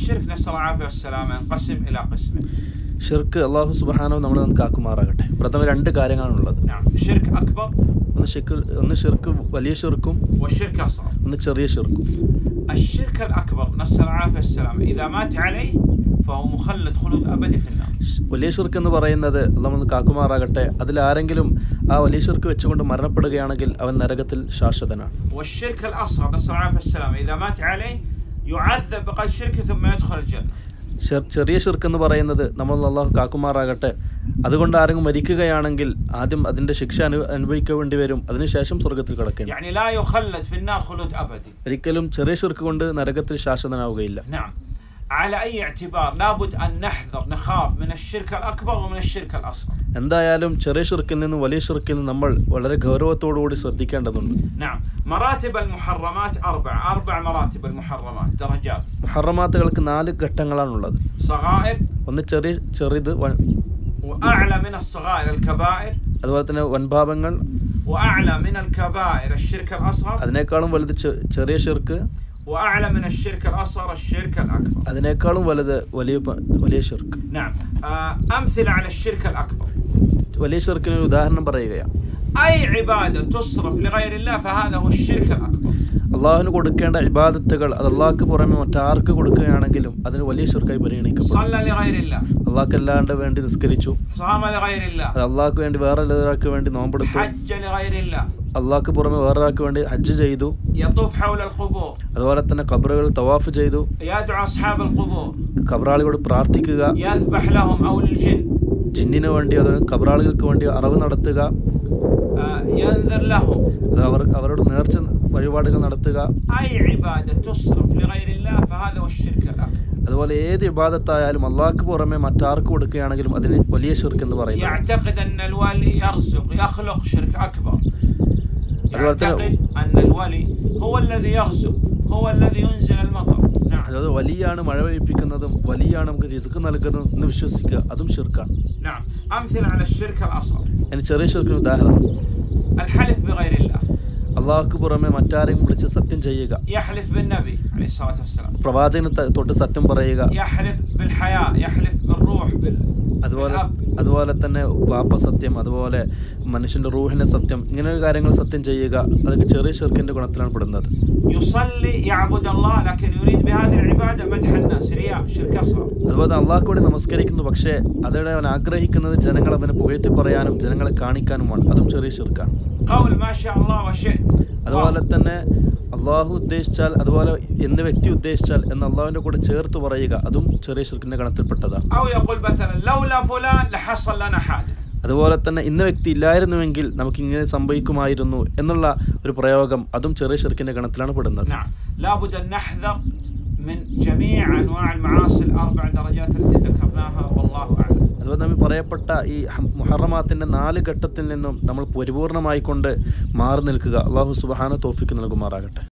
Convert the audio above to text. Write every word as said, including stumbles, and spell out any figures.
الشرك نسأل الله العافية والسلامة ينقسم إلى قسمين. ഷിർക്ക് അല്ലാഹു സുബ്ഹാനഹു നമ്മളെ നമുക്ക് കാക്കുമാറാകട്ടെ. പ്രഥമ രണ്ട് കാര്യങ്ങളാണുള്ളത്. نعم شرك أكبر ഒന്ന് ഷിർക്ക് ഒന്ന് ഷിർക്ക് വലിയ ഷിർക്കും والشرك أصغر. ഒന്ന് ചെറിയ ഷിർക്കും. الشرك الأكبر نسأل الله العافية والسلامة إذا مات عليه فهو مخلد خلود أبدي في النار. വലിയ ഷിർക്ക് എന്ന് പറയുന്നത് അല്ലാഹു നമുക്ക് കാക്കുമാറാകട്ടെ. അതിൽ ആരെങ്കിലും ആ വലിയ ഷിർക്ക് വെച്ചുകൊണ്ട് മരണപ്പെടുകയാണെങ്കിൽ അവൻ നരകത്തിൽ ശാശ്വതനാണ്. والشرك الأصغر نسأل الله العافية والسلامة إذا مات عليه يعذب بقدر شركه ثم يدخل الجنة. ചെറിയ ഷിർക്ക് എന്ന് പറയുന്നത് നമ്മൾ അല്ലാഹു കാക്കുമാറാകട്ടെ. അതുകൊണ്ട് ആരെങ്കിലും മരിക്കുകയാണെങ്കിൽ ആദ്യം അതിന്റെ ശിക്ഷ അനുഭവിക്കേണ്ടി വരും, അതിനുശേഷം സ്വർഗത്തിൽ കടക്കണം. يعني لا يخلد في النار خلود أبدي. ഒരിക്കലും ചെറിയ ഷിർക്ക് കൊണ്ട് നരകത്തിൽ ശാശ്വതനാവുകയില്ല. نعم على أي اعتبار لابد أن نحذر نخاف من الشرك الأكبر ومن الشرك الأصغر. എന്തായാലും ചെറിയ ഷിർക്കിൽ നിന്നും വലിയ ഷിർക്കിൽ നിന്നും നമ്മൾ വളരെ ഗൗരവത്തോടുകൂടി ശ്രദ്ധിക്കേണ്ടതുണ്ട്. نعم مراتب المحرمات أربع أربع مراتب المحرمات درجات. മുഹറമാത്തുകൾക്ക് നാല് ഘട്ടങ്ങളാണുള്ളത്. صغائر ഒന്ന് ചെറിയ ചെറുത്, وأعلى من الصغائر الكبائر. അതുപോലെ തന്നെ വൻപാപങ്ങൾ. وأعلى من الكبائر الشرك الأصغر. അതിനേക്കാളും വലുത് ചെറിയ ഷിർക്ക്. وأعلى من الشرك الأصغر الشرك الأكبر. അതിനേക്കാളും വലുത് വലിയ വലിയ ഷിർക്ക്. نعم أمثلة على الشرك الأكبر. വലിയ ഷിർക്കിന് ഒരു ഉദാഹരണം പറയുകയാണ്. أي عبادة تصرف لغير الله فهذا هو الشرك الأكبر. അള്ളാഹുവിന് കൊടുക്കേണ്ട ഇബാദത്തുകൾ അത് അള്ളാഹ്ക്ക് പുറമെ മറ്റാർക്ക് കൊടുക്കുകയാണെങ്കിലും അതിന് വലിയ ഷിർക്കായി പരിഗണിക്കപ്പെടും. صلى لغير الله. അള്ളാഹ്ക്ക് അല്ലാണ്ട് വേണ്ടി നിസ്കരിച്ചു. صام لغير الله. അത് അള്ളാഹ്ക്ക് വേണ്ടി വേറെ ഒരാൾക്ക് വേണ്ടി നോമ്പെടുത്തു. حج لغير الله. അള്ളാഹ്ക്ക് പുറമെ വേറൊരാൾക്ക് വേണ്ടി ഹജ്ജ് ചെയ്തു. يطوف حول القبور. അതുപോലെ തന്നെ ഖബറുകൾ തവാഫ് ചെയ്തു. يدعو أصحاب القبور. ഖബറാളികളോട് പ്രാർത്ഥിക്കുക. يذبح لهم أو للجن. ജിന്നിന് വേണ്ടി അത് ഖബറാളികൾക്ക് വേണ്ടി അറവ് നടത്തുക. ينذر لهم. അത് അവർ അവരോട് നേർച്ച വഴിപാടുകൾ നടത്തുക. أي عبادة تصرف لغير الله فهذا هو الشرك الأكبر. അതുപോലെ ഏത് ഇബാദത്തായാലും അള്ളാഹ്ക്ക് പുറമെ മറ്റാർക്ക് കൊടുക്കുകയാണെങ്കിലും അതിന് വലിയ ഷിർക്ക് എന്ന് പറയുന്നു. يعتقد أن الولي يرزق يخلق شرك أكبر. يعتقد أن الولي هو الذي يرزق هو الذي ينزل المطر. نعم. അതായത് വലിയാണ് മഴ പെയ്യിപ്പിക്കുന്നതും വലിയാണ് നമുക്ക് റിസ്ക് നൽകുന്നതും എന്ന് വിശ്വസിക്കുക, അതും ഷിർക്കാണ്. نعم أمثلة على الشرك الأصغر. അതിന് ചെറിയ ഷിർക്കിന് ഉദാഹരണം الحلف بغير الله. അള്ളാഹ്ക്ക് പുറമെ മറ്റാരെയും വിളിച്ച് സത്യം ചെയ്യുക. يحلف بالنبي عليه الصلاة والسلام. പ്രവാചകന് തൊട്ട് സത്യം പറയുക. يحلف بالحياة يحلف بالروح بال. അതുപോലെ അതുപോലെ തന്നെ വാപ്പ സത്യം, അതുപോലെ മനുഷ്യന്റെ റൂഹിന്റെ സത്യം, ഇങ്ങനെ കാര്യങ്ങൾ സത്യം ചെയ്യുക. അതൊക്കെ ചെറിയ ഷിർക്കിന്റെ ഗുണത്തിലാണ് പെടുന്നത്. يصلي يعبد الله لكن يريد بهذه العبادة مدح الناس رياء شرك أصغر. അതുപോലെ അള്ളാഹ്ക്ക് വേണ്ടി നമസ്കരിക്കുന്നു, പക്ഷേ അതോടെ അവൻ ആഗ്രഹിക്കുന്നത് ജനങ്ങൾ അവനെ പുകഴ്ത്തി പറയാനും ജനങ്ങളെ കാണിക്കാനുമാണ്. അതും ചെറിയ ഷിർക്കാണ്. قول ما شاء الله وشئت. അതുപോലെ തന്നെ അള്ളാഹു ഉദ്ദേശിച്ചാൽ, അതുപോലെ എന്ത് വ്യക്തി ഉദ്ദേശിച്ചാൽ എന്ന് അള്ളാഹുവിന്റെ കൂടെ ചേർത്ത് പറയുക, അതും ചെറിയ ഷിർക്കിന്റെ ഗണത്തിൽപ്പെട്ടതാണ്. أو يقول مثلا لولا فلان لحصل لنا حادث. അതുപോലെ തന്നെ ഇന്ന വ്യക്തി ഇല്ലായിരുന്നുവെങ്കിൽ നമുക്ക് ഇങ്ങനെ സംഭവിക്കുമായിരുന്നു എന്നുള്ള ഒരു പ്രയോഗം, അതും ചെറിയ ഷിർക്കിന്റെ ഗണത്തിലാണ് പെടുന്നത്. نعم لابد أن نحذر من جميع أنواع المعاصي الأربع درجات التي ذكرناها والله أعلم. അതുപോലെ നമ്മൾ പറയപ്പെട്ട ഈ മുഹറമാത്തിന്റെ നാല് ഘട്ടത്തിൽ നിന്നും നമ്മൾ പരിപൂർണമായിക്കൊണ്ട് മാറി നിൽക്കുക. അള്ളാഹു സുബ്ഹാനഹു തൗഫീഖ് നൽകുമാറാകട്ടെ.